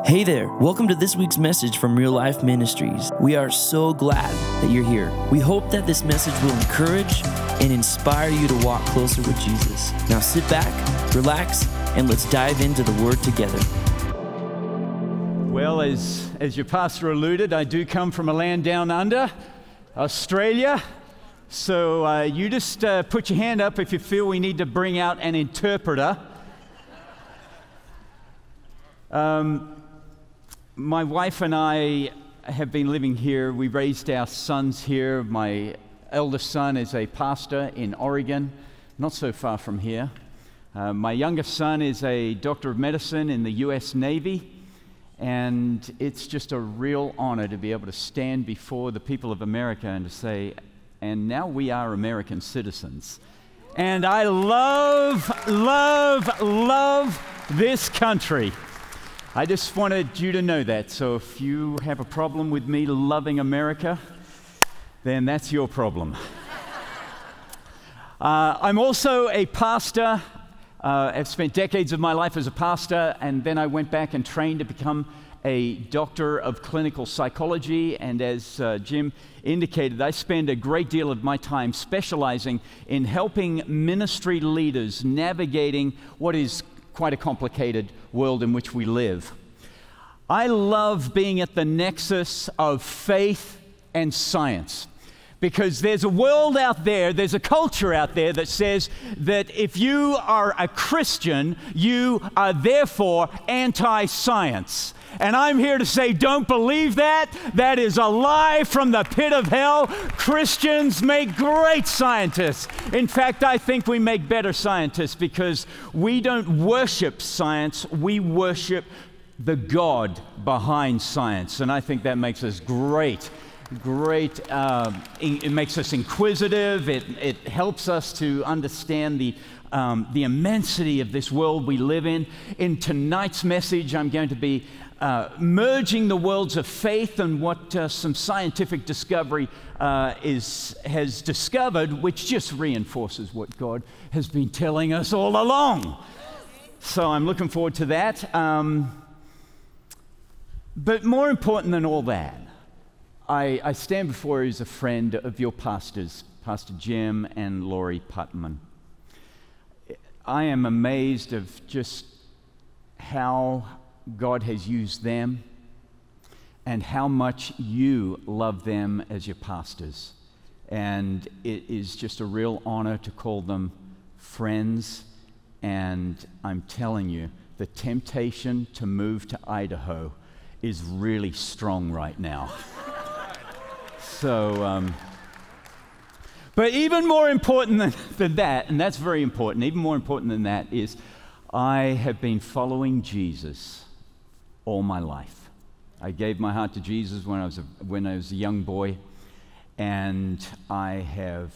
Hey there, welcome to this week's message from Real Life Ministries. We are so glad that you're here. We hope that this message will encourage and inspire you to walk closer with Jesus. Now sit back, relax, and let's dive into the Word together. Well, as your pastor alluded, I do come from a land down under, Australia. So you just put your hand up if you feel we need to bring out an interpreter. My wife and I have been living here. We raised our sons here. My eldest son is a pastor in Oregon, not so far from here. My youngest son is a doctor of medicine in the U.S. Navy, and it's just a real honor to be able to stand before the people of America and to say, and now we are American citizens. And I love this country. I just wanted you to know that. So if you have a problem with me loving America, then that's your problem. I'm also a pastor. I've spent decades of my life as a pastor, and then I went back and trained to become a doctor of clinical psychology. And as Jim indicated, I spend a great deal of my time specializing in helping ministry leaders navigating what is quite a complicated world in which we live. I love being at the nexus of faith and science, because there's a world out there, there's a culture out there that says that if you are a Christian, you are therefore anti-science. And I'm here to say, don't believe that. That is a lie from the pit of hell. Christians make great scientists. In fact, I think we make better scientists because we don't worship science, we worship the God behind science. And I think that makes us great. It makes us inquisitive. It helps us to understand the immensity of this world we live in. In tonight's message, I'm going to be merging the worlds of faith and what some scientific discovery has discovered, which just reinforces what God has been telling us all along. So I'm looking forward to that. But more important than all that, I stand before you as a friend of your pastors, Pastor Jim and Laurie Putman. I am amazed of just how God has used them and how much you love them as your pastors. And it is just a real honor to call them friends. And I'm telling you, the temptation to move to Idaho is really strong right now. So, but even more important than that, and that's very important, even more important than that is I have been following Jesus all my life. I gave my heart to Jesus when I was a young boy, and I have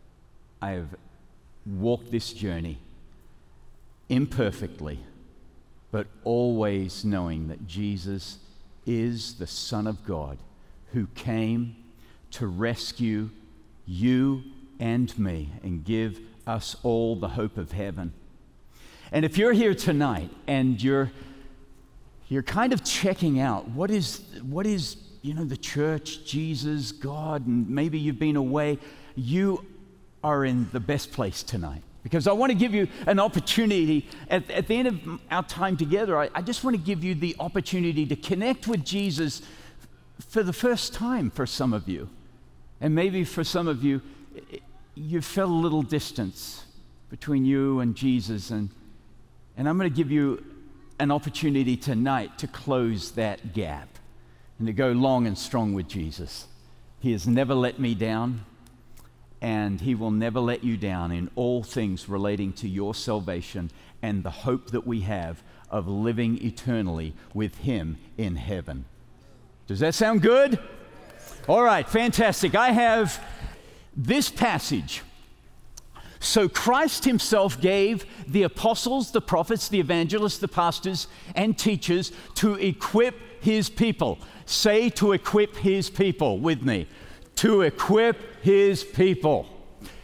walked this journey imperfectly, but always knowing that Jesus is the Son of God who came to rescue you and me and give us all the hope of heaven. And if you're here tonight and you're kind of checking out what is the church, Jesus, God, and maybe you've been away, you are in the best place tonight. Because I want to give you an opportunity, at the end of our time together, I just want to give you the opportunity to connect with Jesus for the first time for some of you. And maybe for some of you, you felt a little distance between you and Jesus. And I'm going to give you an opportunity tonight to close that gap and to go long and strong with Jesus. He has never let me down, and He will never let you down in all things relating to your salvation and the hope that we have of living eternally with Him in heaven. Does that sound good? All right, fantastic. I have this passage. So Christ Himself gave the apostles, the prophets, the evangelists, the pastors, and teachers to equip His people. Say, to equip His people with me. To equip His people.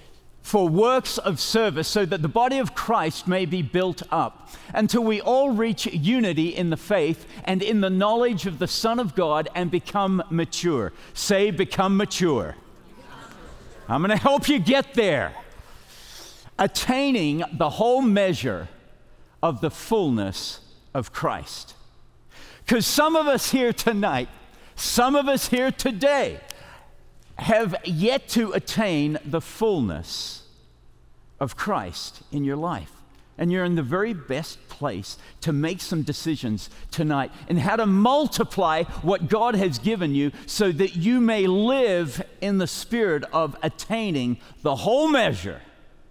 for works of service, so that the body of Christ may be built up, until we all reach unity in the faith and in the knowledge of the Son of God and become mature. Say, become mature. I'm going to help you get there. Attaining the whole measure of the fullness of Christ. Because some of us here tonight, some of us here today, have yet to attain the fullness of Christ in your life. And you're in the very best place to make some decisions tonight in how to multiply what God has given you so that you may live in the spirit of attaining the whole measure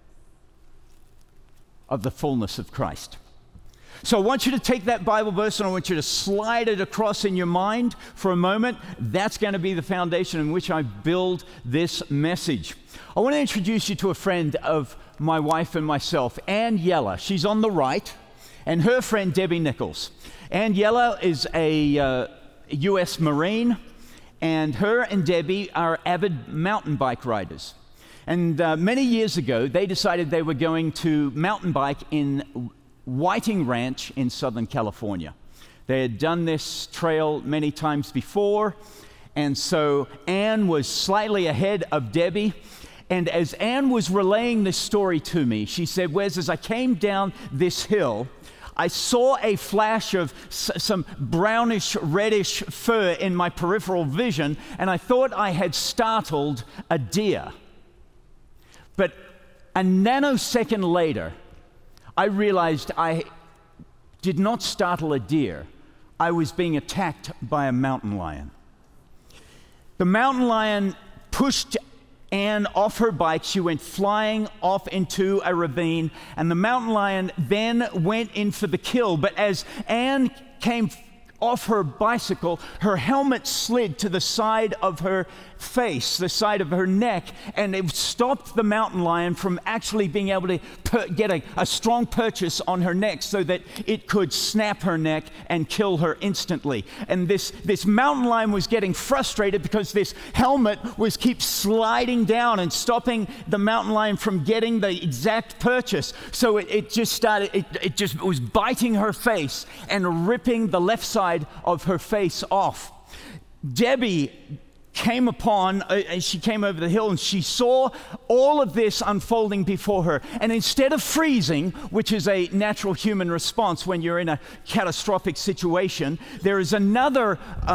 of the fullness of Christ. So I want you to take that Bible verse and I want you to slide it across in your mind for a moment. That's going to be the foundation in which I build this message. I want to introduce you to a friend of my wife and myself, Ann Yeller. She's on the right, and her friend Debbie Nichols. Ann Yeller is a U.S. Marine, and her and Debbie are avid mountain bike riders. And many years ago, they decided they were going to mountain bike in Whiting Ranch in Southern California. They had done this trail many times before, and so Ann was slightly ahead of Debbie. And as Ann was relaying this story to me, she said, Wes, as I came down this hill, I saw a flash of some brownish, reddish fur in my peripheral vision, and I thought I had startled a deer. But a nanosecond later, I realized I did not startle a deer. I was being attacked by a mountain lion. The mountain lion pushed Ann off her bike. She went flying off into a ravine, and the mountain lion then went in for the kill. But as Ann came off her bicycle, her helmet slid to the side of her face, the side of her neck, and it stopped the mountain lion from actually being able to get a strong purchase on her neck so that it could snap her neck and kill her instantly. And this mountain lion was getting frustrated because this helmet was keep sliding down and stopping the mountain lion from getting the exact purchase. So it just was biting her face and ripping the left side of her face off. Debbie came upon, she came over the hill and she saw all of this unfolding before her. And instead of freezing, which is a natural human response when you're in a catastrophic situation, there is another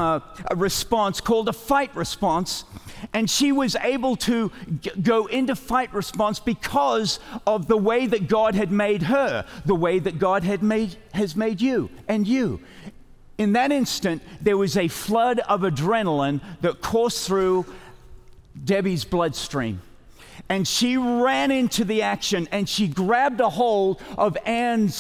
response called a fight response. And she was able to go into fight response because of the way that God had made her, the way that God has made you and you. In that instant, there was a flood of adrenaline that coursed through Debbie's bloodstream. And she ran into the action and she grabbed a hold of Ann's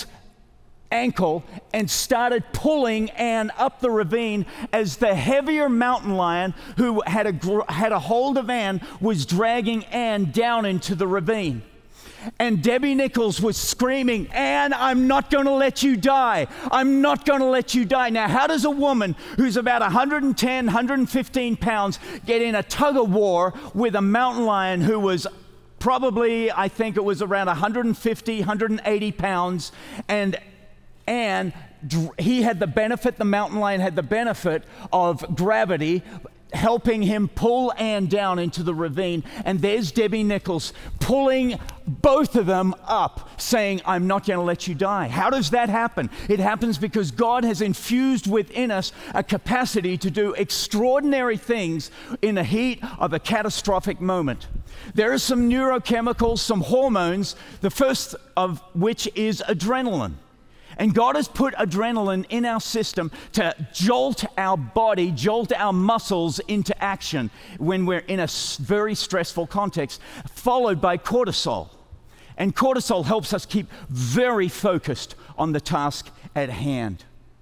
ankle and started pulling Ann up the ravine as the heavier mountain lion who had a hold of Ann was dragging Ann down into the ravine. And Debbie Nichols was screaming, Ann, I'm not going to let you die. I'm not going to let you die. Now, how does a woman who's about 110, 115 pounds get in a tug of war with a mountain lion who was probably, I think it was around 150, 180 pounds, and Ann, he had the benefit, the mountain lion had the benefit of gravity, helping him pull Ann down into the ravine. And there's Debbie Nichols pulling both of them up, saying, I'm not going to let you die. How does that happen? It happens because God has infused within us a capacity to do extraordinary things in the heat of a catastrophic moment. There are some neurochemicals, some hormones, the first of which is adrenaline. And God has put adrenaline in our system to jolt our body, jolt our muscles into action when we're in a very stressful context, followed by cortisol. And cortisol helps us keep very focused on the task at hand.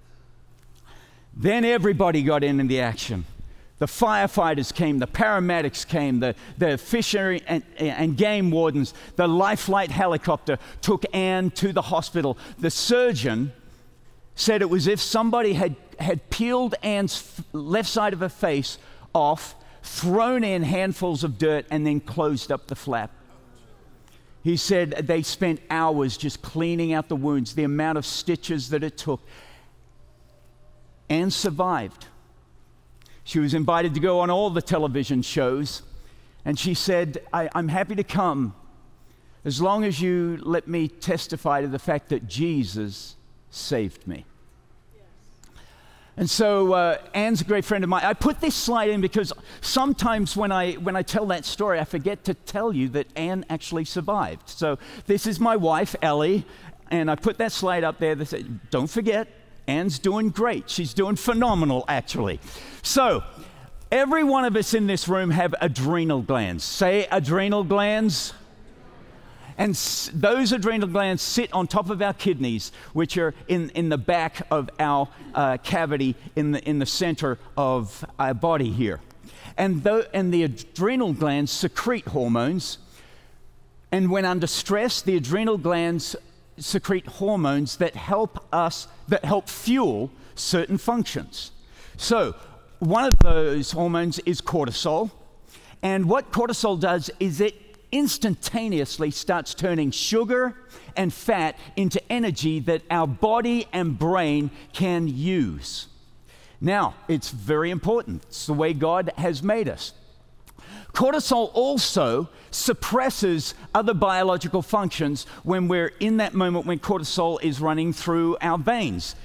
Then everybody got in the action. The firefighters came, the paramedics came, the fishery and game wardens, the Life Flight helicopter took Ann to the hospital. The surgeon said it was as if somebody had peeled Ann's left side of her face off, thrown in handfuls of dirt, and then closed up the flap. He said they spent hours just cleaning out the wounds, the amount of stitches that it took. Anne survived. She was invited to go on all the television shows, and she said, I'm happy to come as long as you let me testify to the fact that Jesus saved me. And so Anne's a great friend of mine. I put this slide in because sometimes when I tell that story, I forget to tell you that Anne actually survived. So this is my wife, Ellie, and I put that slide up there that said, don't forget, Anne's doing great. She's doing phenomenal, actually. So every one of us in this room have adrenal glands. Say adrenal glands. And those adrenal glands sit on top of our kidneys, which are in the back of our cavity in the center of our body here. And the adrenal glands secrete hormones. And when under stress, the adrenal glands secrete hormones that help fuel certain functions. So one of those hormones is cortisol. And what cortisol does is it instantaneously starts turning sugar and fat into energy that our body and brain can use. Now, it's very important. It's the way God has made us. Cortisol also suppresses other biological functions when we're in that moment when cortisol is running through our veins.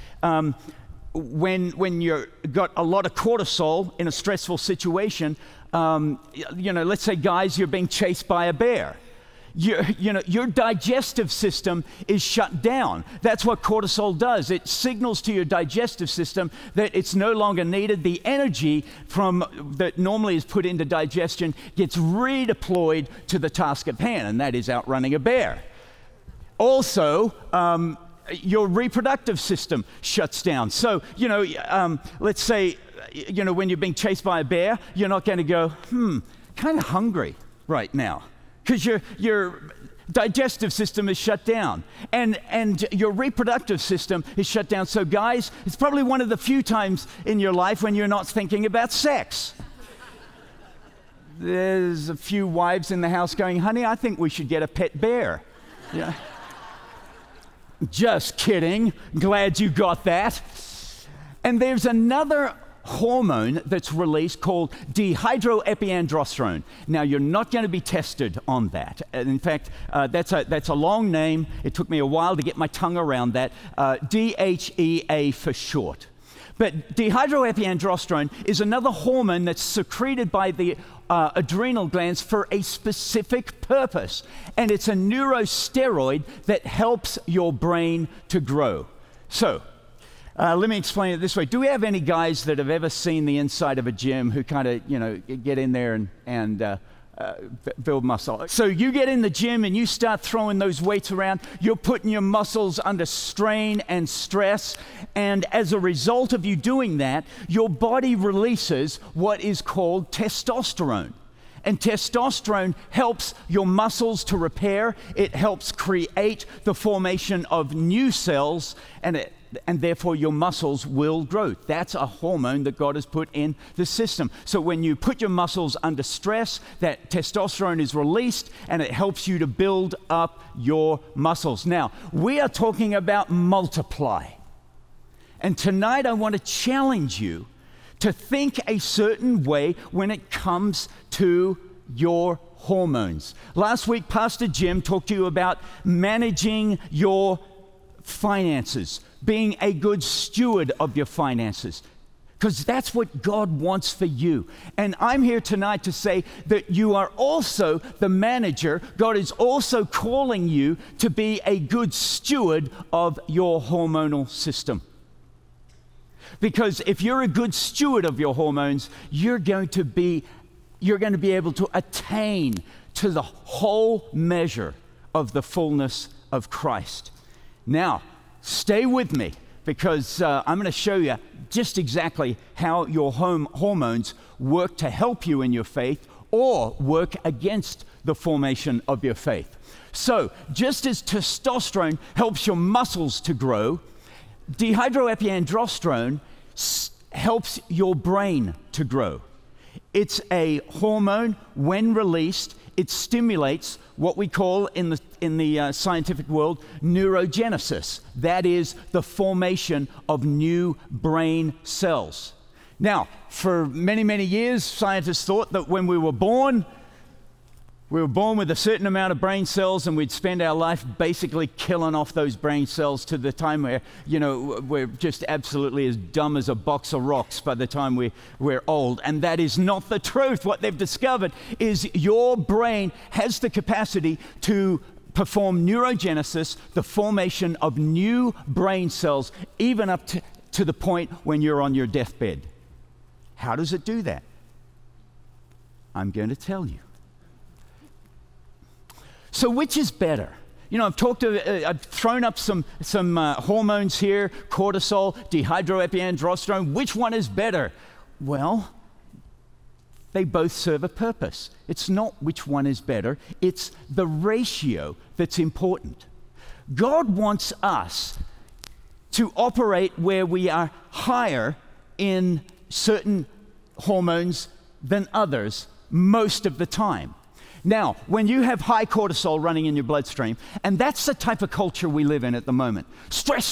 When you've got a lot of cortisol in a stressful situation, let's say, guys, you're being chased by a bear. Your digestive system is shut down. That's what cortisol does. It signals to your digestive system that it's no longer needed. The energy that normally is put into digestion gets redeployed to the task at hand, and that is outrunning a bear. Also, your reproductive system shuts down. So, let's say, when you're being chased by a bear, you're not going to go, kind of hungry right now, because your digestive system is shut down, and your reproductive system is shut down. So, guys, it's probably one of the few times in your life when you're not thinking about sex. There's a few wives in the house going, honey, I think we should get a pet bear. Yeah. Just kidding. Glad you got that. And there's another hormone that's released called dehydroepiandrosterone. Now, you're not going to be tested on that. And in fact, that's a long name. It took me a while to get my tongue around that. DHEA for short. But dehydroepiandrosterone is another hormone that's secreted by the adrenal glands for a specific purpose. And it's a neurosteroid that helps your brain to grow. So, let me explain it this way. Do we have any guys that have ever seen the inside of a gym who kind of, get in there and build muscle? So you get in the gym and you start throwing those weights around. You're putting your muscles under strain and stress. And as a result of you doing that, your body releases what is called testosterone. And testosterone helps your muscles to repair. It helps create the formation of new cells, and therefore your muscles will grow. That's a hormone that God has put in the system. So when you put your muscles under stress, that testosterone is released, and it helps you to build up your muscles. Now, we are talking about multiply. And tonight I want to challenge you to think a certain way when it comes to your hormones. Last week, Pastor Jim talked to you about managing your finances, being a good steward of your finances, because that's what God wants for you. And I'm here tonight to say that you are also the manager. God is also calling you to be a good steward of your hormonal system. Because if you're a good steward of your hormones, you're going to be able to attain to the whole measure of the fullness of Christ. Now, stay with me, because I'm going to show you just exactly how your hormones work to help you in your faith or work against the formation of your faith. So, just as testosterone helps your muscles to grow, dehydroepiandrosterone helps your brain to grow. It's a hormone. When released, it stimulates what we call in the scientific world neurogenesis. That is the formation of new brain cells. Now, for many, many years, scientists thought that when we were born with a certain amount of brain cells, and we'd spend our life basically killing off those brain cells to the time where, we're just absolutely as dumb as a box of rocks by the time we're old. And that is not the truth. What they've discovered is your brain has the capacity to perform neurogenesis, the formation of new brain cells, even up to the point when you're on your deathbed. How does it do that? I'm going to tell you. So which is better? I've thrown up some hormones here, cortisol, dehydroepiandrosterone. Which one is better? Well, they both serve a purpose. It's not which one is better. It's the ratio that's important. God wants us to operate where we are higher in certain hormones than others most of the time. Now, when you have high cortisol running in your bloodstream, and that's the type of culture we live in at the moment, stress,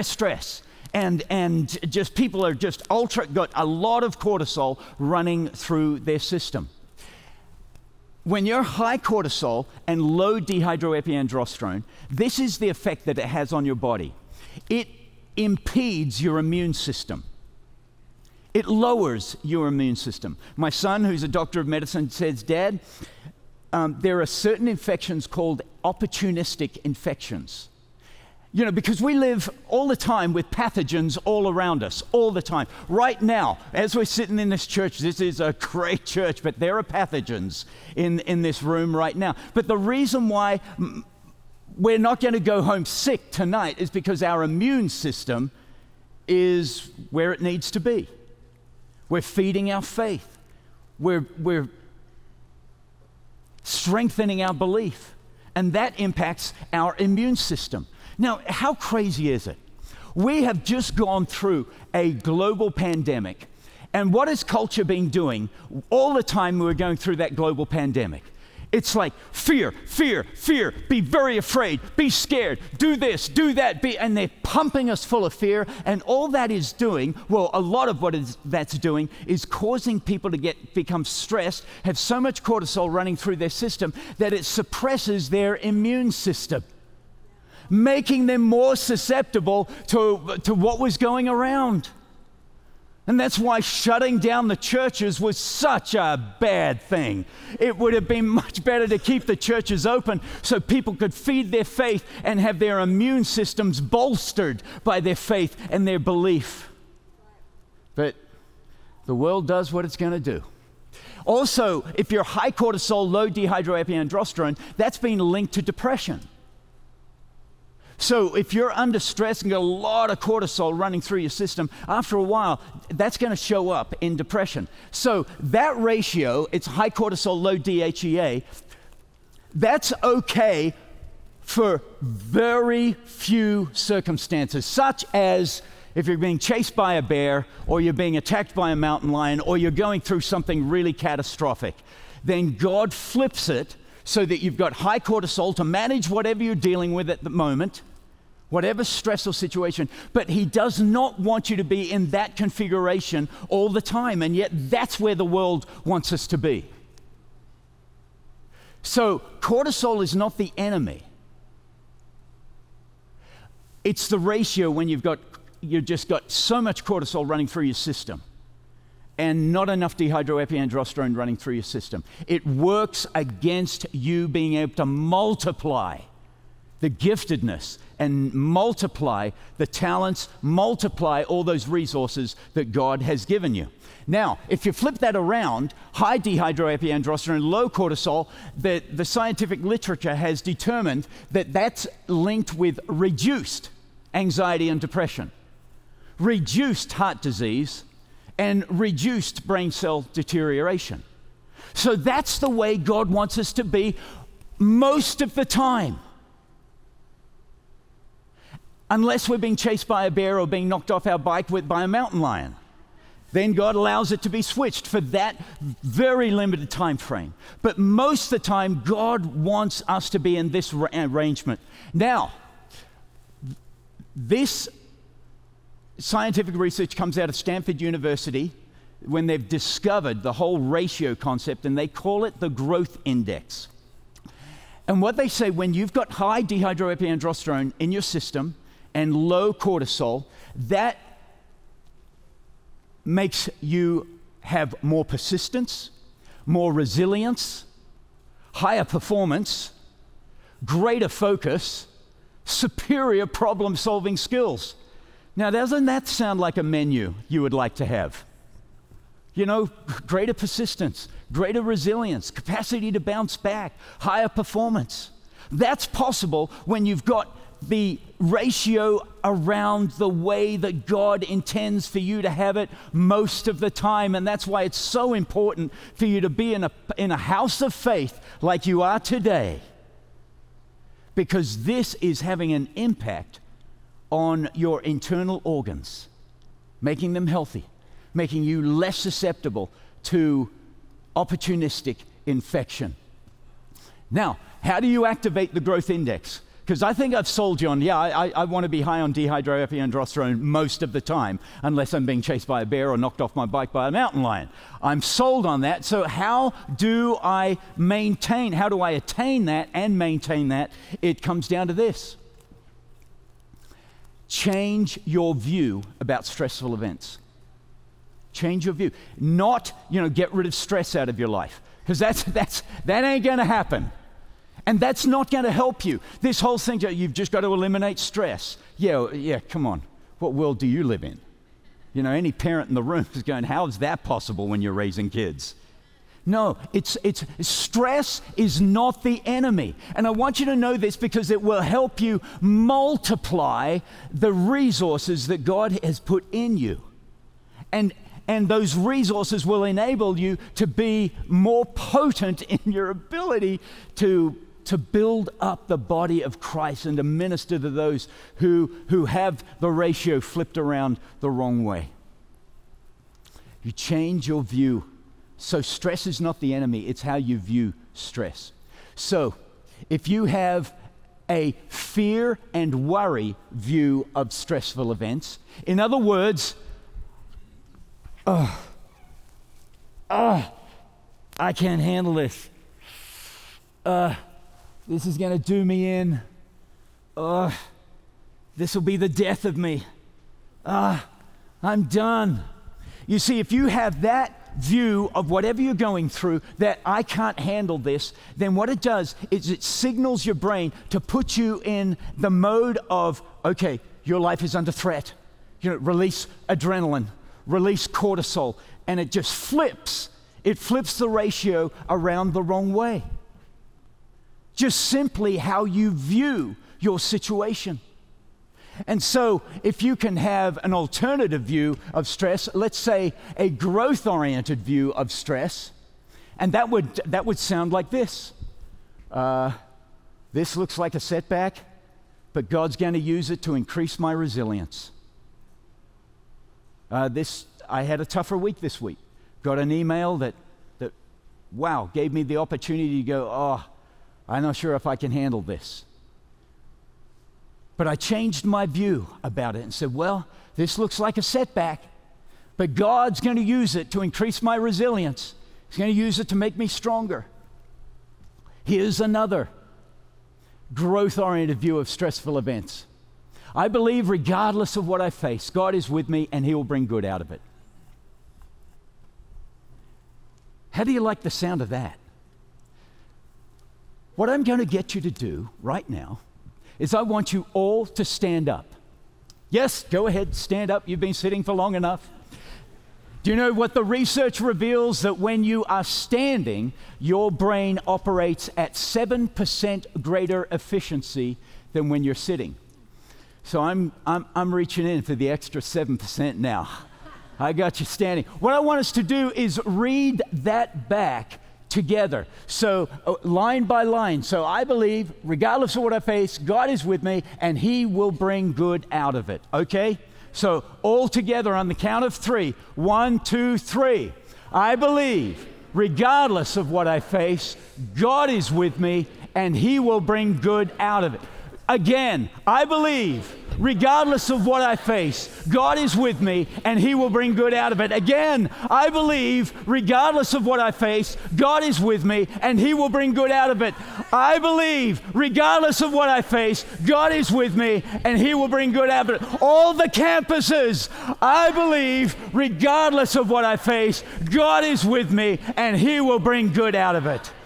and just people are just got a lot of cortisol running through their system. When you're high cortisol and low dehydroepiandrosterone, this is the effect that it has on your body. It impedes your immune system. It lowers your immune system. My son, who's a doctor of medicine, says, Dad, there are certain infections called opportunistic infections. Because we live all the time with pathogens all around us, all the time. Right now, as we're sitting in this church, this is a great church, but there are pathogens in this room right now. But the reason why we're not going to go home sick tonight is because our immune system is where it needs to be. We're feeding our faith. We're strengthening our belief, and that impacts our immune system. Now, how crazy is it? We have just gone through a global pandemic, and what has culture been doing all the time we were going through that global pandemic? It's like fear, be very afraid, be scared, do this, do that, and they're pumping us full of fear, and all that is doing, well, a lot of what that's doing is causing people to become stressed, have so much cortisol running through their system that it suppresses their immune system, making them more susceptible to what was going around. And that's why shutting down the churches was such a bad thing. It would have been much better to keep the churches open so people could feed their faith and have their immune systems bolstered by their faith and their belief. But the world does what it's going to do. Also, if you're high cortisol, low dehydroepiandrosterone, that's been linked to depression. So if you're under stress and got a lot of cortisol running through your system, after a while, that's going to show up in depression. So that ratio, it's high cortisol, low DHEA, that's okay for very few circumstances, such as if you're being chased by a bear, or you're being attacked by a mountain lion, or you're going through something really catastrophic. Then God flips it so that you've got high cortisol to manage whatever you're dealing with at the moment, whatever stressful situation, but He does not want you to be in that configuration all the time, and yet that's where the world wants us to be. So cortisol is not the enemy. It's the ratio when you've just got so much cortisol running through your system and not enough dehydroepiandrosterone running through your system. It works against you being able to multiply the giftedness and multiply the talents, multiply all those resources that God has given you. Now, if you flip that around, high dehydroepiandrosterone, low cortisol, the scientific literature has determined that that's linked with reduced anxiety and depression, reduced heart disease, and reduced brain cell deterioration. So that's the way God wants us to be most of the time. Unless we're being chased by a bear or being knocked off our bike by a mountain lion. Then God allows it to be switched for that very limited time frame. But most of the time, God wants us to be in this arrangement. Now, this scientific research comes out of Stanford University when they've discovered the whole ratio concept, and they call it the growth index. And what they say, when you've got high dehydroepiandrosterone in your system and low cortisol, that makes you have more persistence, more resilience, higher performance, greater focus, superior problem-solving skills. Now, doesn't that sound like a menu you would like to have? You know, greater persistence, greater resilience, capacity to bounce back, higher performance. That's possible when you've got the ratio around the way that God intends for you to have it most of the time. And that's why it's so important for you to be in a house of faith like you are today, because this is having an impact on your internal organs, making them healthy, making you less susceptible to opportunistic infection. Now, how do you activate the growth index? Because I think I've sold you on, I want to be high on dehydroepiandrosterone most of the time, unless I'm being chased by a bear or knocked off my bike by a mountain lion. I'm sold on that. So how do I attain that and maintain that? It comes down to this. Change your view about stressful events. Change your view. Not, get rid of stress out of your life, because that ain't going to happen. And that's not going to help you. This whole thing, you've just got to eliminate stress. Yeah, come on. What world do you live in? Any parent in the room is going, how is that possible when you're raising kids? No, it's stress is not the enemy. And I want you to know this because it will help you multiply the resources that God has put in you. And those resources will enable you to be more potent in your ability to build up the body of Christ and to minister to those who have the ratio flipped around the wrong way. You change your view. So stress is not the enemy, it's how you view stress. So if you have a fear and worry view of stressful events, in other words, I can't handle this. This is going to do me in. This will be the death of me. I'm done. You see, if you have that view of whatever you're going through, that I can't handle this, then what it does is it signals your brain to put you in the mode of, okay, your life is under threat. Release adrenaline, release cortisol, and it just flips. It flips the ratio around the wrong way. Just simply how you view your situation. And so if you can have an alternative view of stress, let's say a growth-oriented view of stress, and that would sound like this. This looks like a setback, but God's going to use it to increase my resilience. I had a tougher week this week. Got an email that gave me the opportunity to go, I'm not sure if I can handle this. But I changed my view about it and said, this looks like a setback, but God's going to use it to increase my resilience. He's going to use it to make me stronger. Here's another growth-oriented view of stressful events. I believe regardless of what I face, God is with me and He will bring good out of it. How do you like the sound of that? What I'm going to get you to do right now is I want you all to stand up. Yes, go ahead, stand up. You've been sitting for long enough. Do you know what the research reveals? That when you are standing, your brain operates at 7% greater efficiency than when you're sitting. So I'm reaching in for the extra 7% now. I got you standing. What I want us to do is read that back together. So line by line. So I believe, regardless of what I face, God is with me and He will bring good out of it. Okay? So all together on the count of 3. 1, 2, 3. I believe, regardless of what I face, God is with me and He will bring good out of it. Again, I believe, regardless of what I face, God is with me and He will bring good out of it. Again, I believe, regardless of what I face, God is with me and He will bring good out of it. I believe, regardless of what I face, God is with me and He will bring good out of it. All the campuses, I believe, regardless of what I face, God is with me and He will bring good out of it.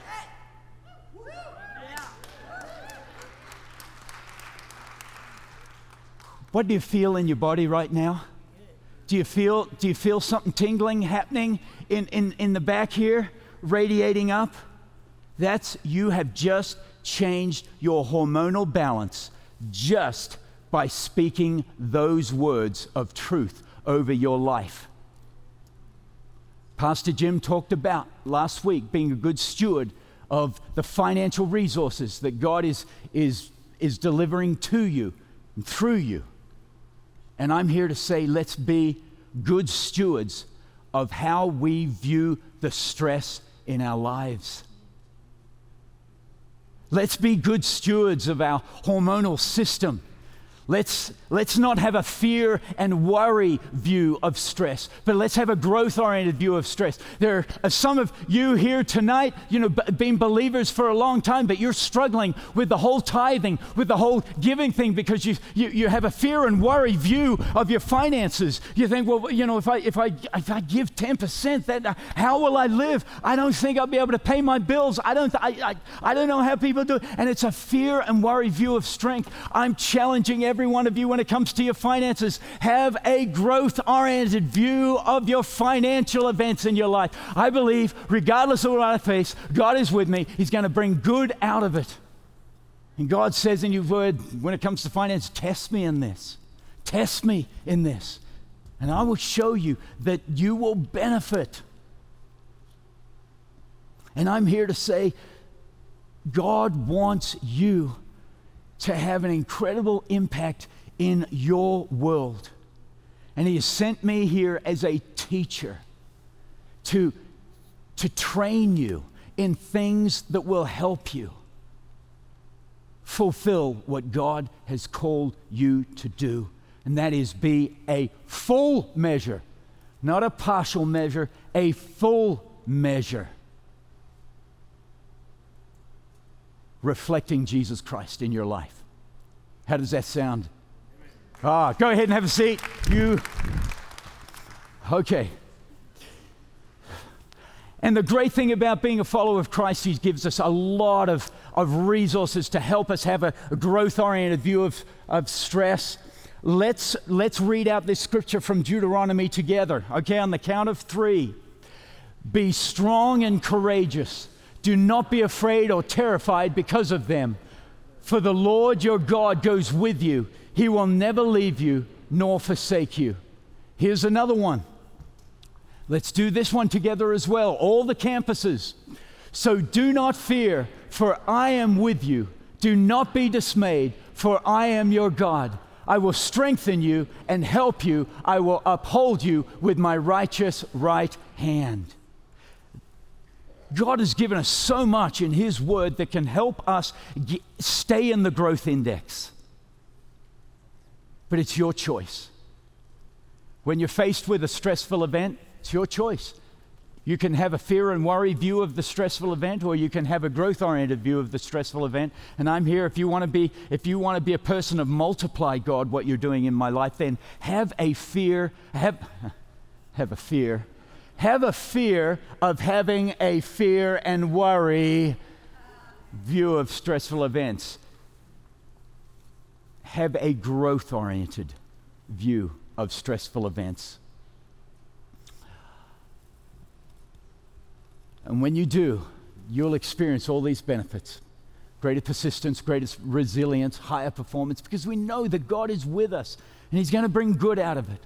What do you feel in your body right now? Do you feel something tingling happening in the back here, radiating up? You have just changed your hormonal balance just by speaking those words of truth over your life. Pastor Jim talked about last week being a good steward of the financial resources that God is delivering to you and through you. And I'm here to say, let's be good stewards of how we view the stress in our lives. Let's be good stewards of our hormonal system. Let's not have a fear and worry view of stress, but let's have a growth-oriented view of stress. There are some of you here tonight, been believers for a long time, but you're struggling with the whole tithing, with the whole giving thing, because you have a fear and worry view of your finances. You think, well, if I give 10%, then how will I live? I don't think I'll be able to pay my bills. I don't know how people do it, and it's a fear and worry view of strength. I'm challenging every one of you when it comes to your finances. Have a growth-oriented view of your financial events in your life. I believe, regardless of what I face, God is with me. He's going to bring good out of it. And God says in your word, when it comes to finance, test me in this. Test me in this. And I will show you that you will benefit. And I'm here to say, God wants you to have an incredible impact in your world. And He has sent me here as a teacher to train you in things that will help you fulfill what God has called you to do. And that is be a full measure, not a partial measure, a full measure, reflecting Jesus Christ in your life. How does that sound? Go ahead and have a seat. Okay. And the great thing about being a follower of Christ, He gives us a lot of resources to help us have a growth-oriented view of stress. Let's read out this scripture from Deuteronomy together. Okay, on the count of 3. Be strong and courageous. Do not be afraid or terrified because of them. For the Lord your God goes with you. He will never leave you nor forsake you. Here's another one. Let's do this one together as well. All the campuses. So do not fear, for I am with you. Do not be dismayed, for I am your God. I will strengthen you and help you. I will uphold you with my righteous right hand. God has given us so much in His Word that can help us stay in the growth index. But it's your choice. When you're faced with a stressful event, it's your choice. You can have a fear and worry view of the stressful event, or you can have a growth-oriented view of the stressful event. And I'm here, if you want to be a person of multiply, God, what you're doing in my life, then have a fear of having a fear and worry view of stressful events. Have a growth-oriented view of stressful events. And when you do, you'll experience all these benefits. Greater persistence, greater resilience, higher performance, because we know that God is with us and He's going to bring good out of it.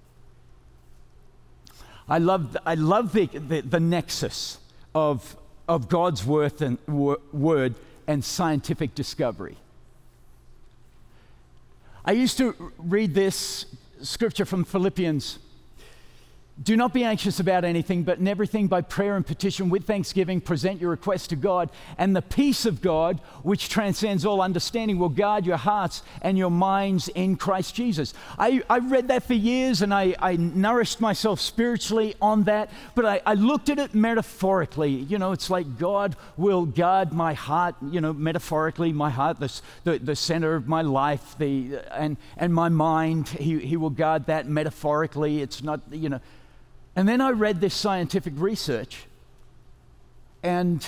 I love the nexus of God's word and scientific discovery. I used to read this scripture from Philippians. Do not be anxious about anything, but in everything by prayer and petition with thanksgiving, present your requests to God, and the peace of God, which transcends all understanding, will guard your hearts and your minds in Christ Jesus. I read that for years, and I nourished myself spiritually on that, but I looked at it metaphorically. You know, it's like God will guard my heart, you know, metaphorically, my heart, the center of my life, and my mind. He will guard that metaphorically. It's not, you know. And then I read this scientific research, and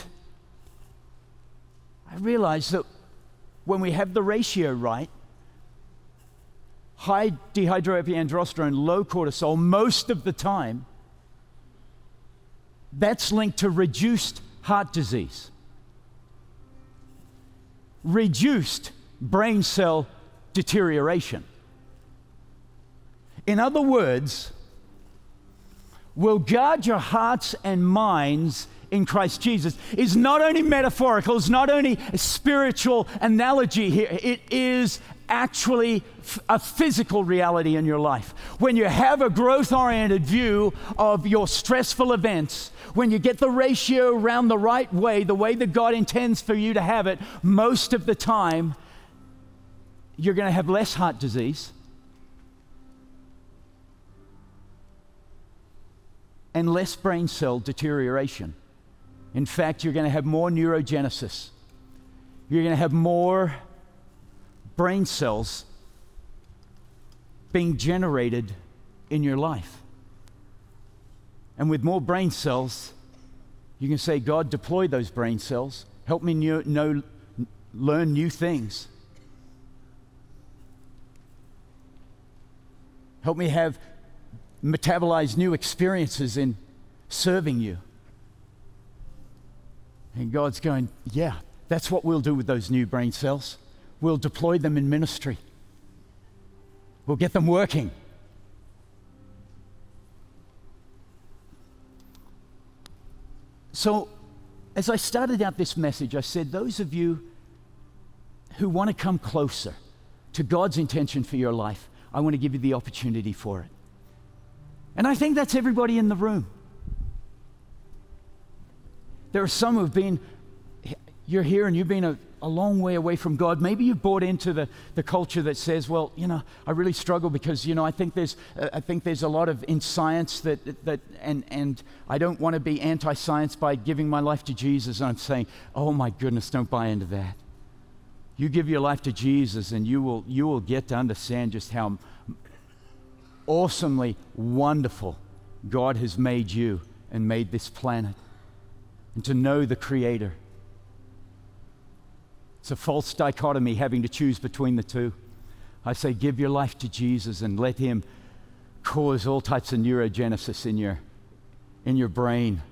I realized that when we have the ratio right, high dehydroepiandrosterone, low cortisol, most of the time, that's linked to reduced heart disease, reduced brain cell deterioration. In other words, will guard your hearts and minds in Christ Jesus is not only metaphorical, it's not only a spiritual analogy here, it is actually a physical reality in your life. When you have a growth-oriented view of your stressful events, when you get the ratio around the right way, the way that God intends for you to have it, most of the time, you're going to have less heart disease, and less brain cell deterioration. In fact, you're going to have more neurogenesis. You're going to have more brain cells being generated in your life. And with more brain cells, you can say, God, deploy those brain cells. Help me learn new things. Help me metabolize new experiences in serving you. And God's going, yeah, that's what we'll do with those new brain cells. We'll deploy them in ministry. We'll get them working. So, as I started out this message, I said, those of you who want to come closer to God's intention for your life, I want to give you the opportunity for it. And I think that's everybody in the room. There are some who've you're here and you've been a long way away from God. Maybe you've bought into the culture that says, well, you know, I really struggle because, you know, I think there's a lot in science and I don't want to be anti-science by giving my life to Jesus. And I'm saying, oh my goodness, don't buy into that. You give your life to Jesus and you will get to understand just how awesomely wonderful God has made you and made this planet, and to know the Creator. It's a false dichotomy having to choose between the two. I say give your life to Jesus and let Him cause all types of neurogenesis in your brain.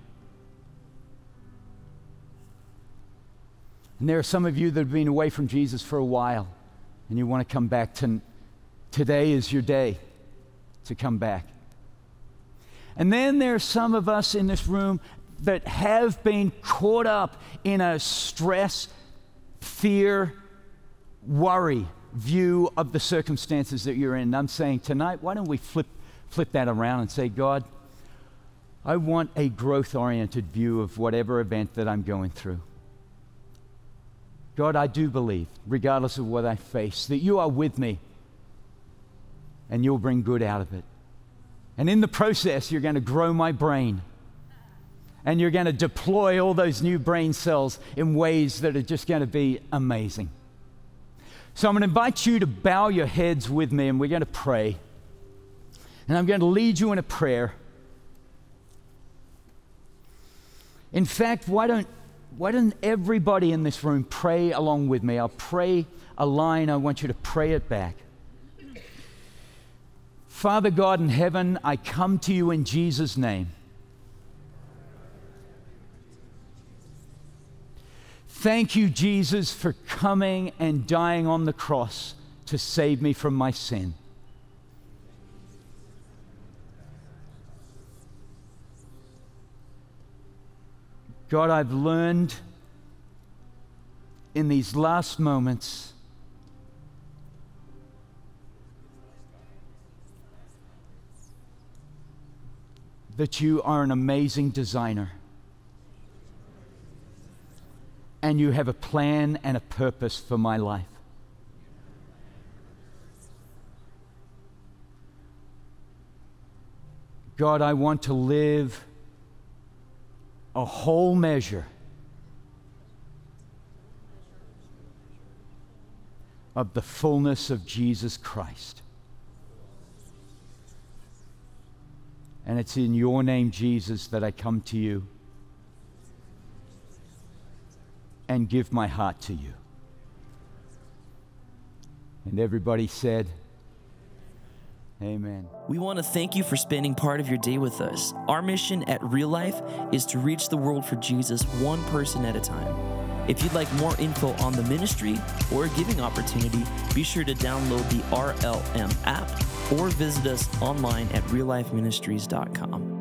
And there are some of you that have been away from Jesus for a while and you want to come back. Today is your day to come back. And then there are some of us in this room that have been caught up in a stress, fear, worry view of the circumstances that you're in. And I'm saying tonight, why don't we flip that around and say, God, I want a growth-oriented view of whatever event that I'm going through. God, I do believe, regardless of what I face, that you are with me and you'll bring good out of it. And in the process, you're going to grow my brain. And you're going to deploy all those new brain cells in ways that are just going to be amazing. So I'm going to invite you to bow your heads with me and we're going to pray. And I'm going to lead you in a prayer. In fact, why don't everybody in this room pray along with me? I'll pray a line. I want you to pray it back. Father God in heaven, I come to you in Jesus' name. Thank you, Jesus, for coming and dying on the cross to save me from my sin. God, I've learned in these last moments that you are an amazing designer. And you have a plan and a purpose for my life. God, I want to live a whole measure of the fullness of Jesus Christ. And it's in your name, Jesus, that I come to you and give my heart to you. And everybody said, amen. We want to thank you for spending part of your day with us. Our mission at Real Life is to reach the world for Jesus one person at a time. If you'd like more info on the ministry or a giving opportunity, be sure to download the RLM app or visit us online at reallifeministries.com.